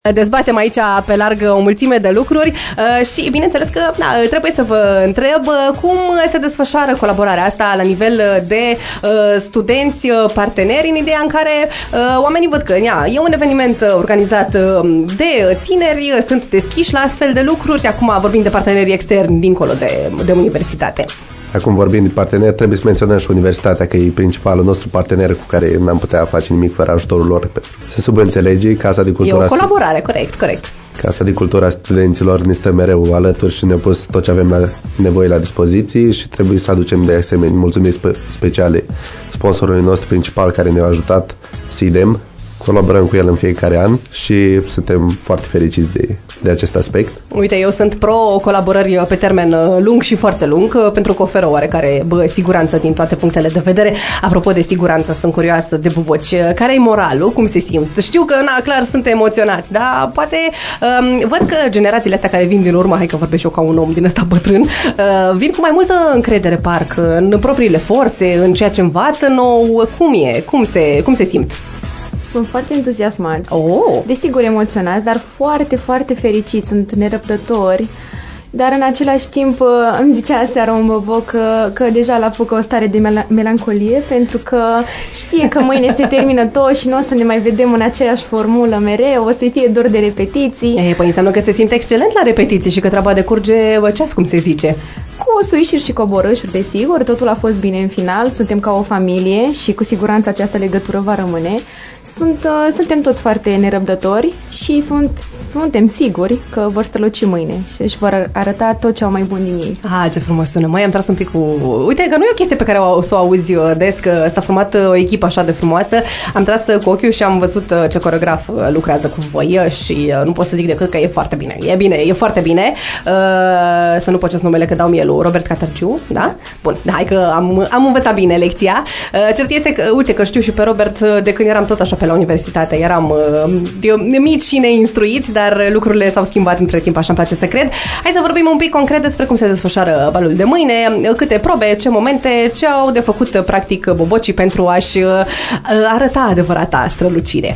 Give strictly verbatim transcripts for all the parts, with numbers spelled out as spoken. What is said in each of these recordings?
Dezbatem aici pe larg o mulțime de lucruri și bineînțeles că da, trebuie să vă întreb cum se desfășoară colaborarea asta la nivel de studenți parteneri, în ideea în care oamenii văd că ia, e un eveniment organizat de tineri, sunt deschiși la astfel de lucruri. Acum vorbim de parteneri externi dincolo de, de universitate. Acum vorbim de parteneri, trebuie să menționăm și universitatea, că e principalul nostru partener cu care n-am putea face nimic fără ajutorul lor. Se subînțelege, Casa de Cultură... E o colaborare, corect, corect. Casa de Cultură a Studenților ne stă mereu alături și ne-a pus tot ce avem la nevoie la dispoziție și trebuie să aducem de asemenea mulțumiri speciale sponsorului nostru principal care ne-a ajutat, SIDEM. Colaborăm cu el în fiecare an și suntem foarte fericiți de, de acest aspect. Uite, eu sunt pro colaborări pe termen lung și foarte lung, pentru că oferă oarecare bă, siguranță din toate punctele de vedere. Apropo de siguranță, sunt curioasă de buboci. Care e moralul? Cum se simt? Știu că, na, clar, sunt emoționați, dar poate um, văd că generațiile astea care vin din urmă, hai că vorbesc eu ca un om din ăsta bătrân, uh, vin cu mai multă încredere, parcă, în propriile forțe, în ceea ce învață nou. Cum e? Cum se, cum se simt? Sunt foarte entuziasmați, oh. desigur emoționați, dar foarte, foarte fericiți, sunt nerăbdători, dar în același timp îmi zicea aseară un boboc că, că deja l-a apucă o stare de mel- melancolie, pentru că știe că mâine se termină tot și nu o să ne mai vedem în aceeași formulă mereu, o să fie dor de repetiții. E, păi înseamnă că se simte excelent la repetiții și că treaba decurge ceas, cum se zice. Cu suișuri și coborâșuri, desigur, totul a fost bine în final, suntem ca o familie și cu siguranță această legătură va rămâne. Sunt, uh, suntem toți foarte nerăbdători și sunt, suntem siguri că vor străluci mâine și își vor arăta tot ce au mai bun din ei. Ah, ce frumos sună! Mai am tras un pic cu... Uite că nu e o chestie pe care o, o să o auzi des, că s-a format o echipă așa de frumoasă. Am tras cu ochiul și am văzut ce coreograf lucrează cu voi și nu pot să zic decât că e foarte bine. E bine, e foarte bine. Uh, să nu pocesc numele că dau mie lui Robert Catargiu, da? Bun, hai că am, am învățat bine lecția. Uh, cert este că, uite că știu și pe Robert de când eram tot așa pe la universitate. Eram uh, mici și neinstruiți, dar lucrurile s-au schimbat între timp, așa îmi place să cred. Hai să vorbim un pic concret despre cum se desfășoară balul de mâine, câte probe, ce momente, ce au de făcut practic bobocii pentru a-și uh, arăta adevărata strălucire.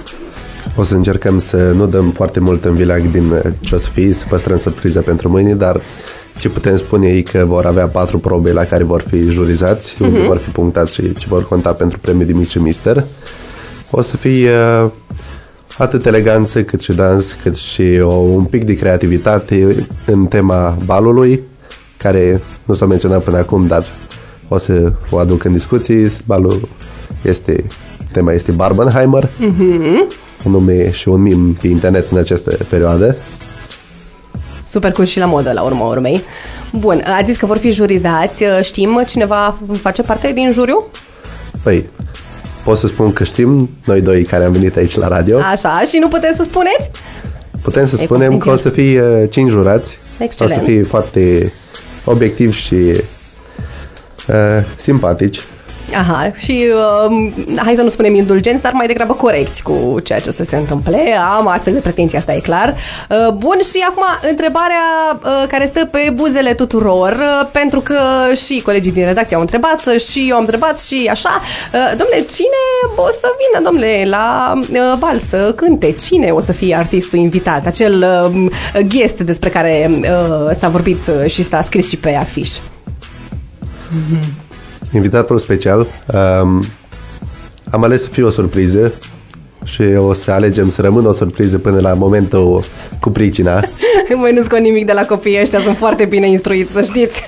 O să încercăm să nu dăm foarte mult în vileag din ce o să fie, să păstrăm surpriza pentru mâine, dar ce putem spune e că vor avea patru probe la care vor fi jurizați, uh-huh. unde vor fi punctați și ce vor conta pentru premiul de Miss și Mister. O să fie uh, atât eleganță, cât și dans, cât și o, un pic de creativitate în tema balului, care nu s-a menționat până acum, dar o să o aduc în discuții. Balul este, tema este Barbenheimer, uh-huh. un nume și un meme pe internet în această perioadă. Super cool și la modă, la urma urmei. Bun, ați zis că vor fi jurizați. Știm cine va face parte din juriu? Păi, pot să spun că știm, noi doi care am venit aici la radio. Așa, și nu puteți să spuneți? Putem să e spunem că o să fie uh, cinci jurați. Excelent. O să fie foarte obiectivi și uh, simpatici. Aha, și uh, hai să nu spunem indulgenți, dar mai degrabă corecți cu ceea ce o să se întâmple. Am astfel de pretenții, asta e clar. Uh, bun, și acum întrebarea uh, care stă pe buzele tuturor, uh, pentru că și colegii din redacție au întrebat și eu am întrebat și așa. Uh, dom'le, cine o să vină, dom'le, la uh, bal să cânte? Cine o să fie artistul invitat? Acel uh, guest despre care uh, s-a vorbit și s-a scris și pe afiș. Mm-hmm. Invitatul special um, am ales să fie o surpriză și o să alegem să rămână o surpriză până la momentul cu pricina. Măi, nu scot nimic de la copiii ăștia, sunt foarte bine instruiți, să știți.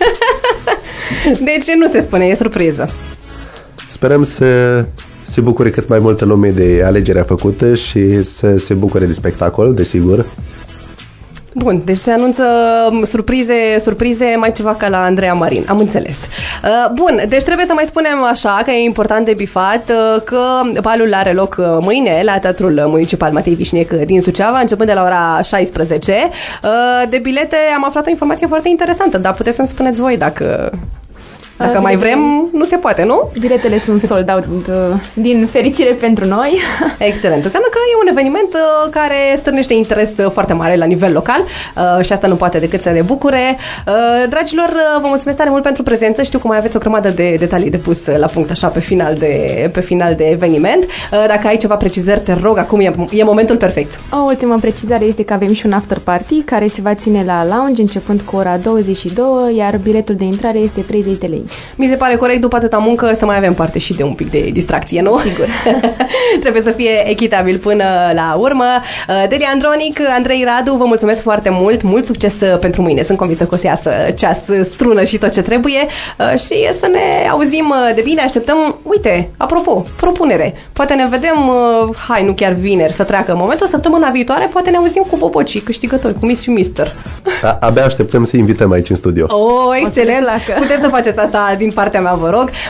Deci nu se spune, e surpriză. Sperăm să se bucure cât mai multă lume de alegerea făcută și să se bucure de spectacol, desigur. Bun, deci se anunță surprize, surprize mai ceva ca la Andreea Marin, am înțeles. Uh, bun, deci trebuie să mai spunem așa, că e important de bifat, uh, că balul are loc mâine la Teatrul Municipal Matei Vișnec din Suceava, începând de la ora șaisprezece. Uh, de bilete am aflat o informație foarte interesantă, dar puteți să-mi spuneți voi dacă... Dacă uh, mai vrem, nu se poate, nu? Biletele sunt sold out din fericire pentru noi. Excelent. Înseamnă că e un eveniment care stârnește interes foarte mare la nivel local și asta nu poate decât să ne bucure. Dragilor, vă mulțumesc tare mult pentru prezență. Știu că mai aveți o grămadă de detalii de pus la punct așa pe final de, pe final de eveniment. Dacă ai ceva precizări, te rog, acum e, e momentul perfect. O ultimă precizare este că avem și un after party care se va ține la lounge începând cu ora douăzeci și două, iar biletul de intrare este treizeci de lei. Mi se pare corect după atâta muncă să mai avem parte și de un pic de distracție, nu? Sigur. Trebuie să fie echitabil până la urmă. Delia Andronic, Andrei Radu, vă mulțumesc foarte mult. Mult succes pentru mâine. Sunt convinsă că o să iasă ceas, strună și tot ce trebuie și să ne auzim de bine. Așteptăm, uite, apropo, propunere. Poate ne vedem, hai, nu chiar vineri, să treacă momentul, săptămâna viitoare, poate ne auzim cu Bobocii, câștigători, cu Miss și Mister. A, abia așteptăm să invităm aici în studio. Oh, excelent! Puteți să faceți asta din partea mea, vă rog.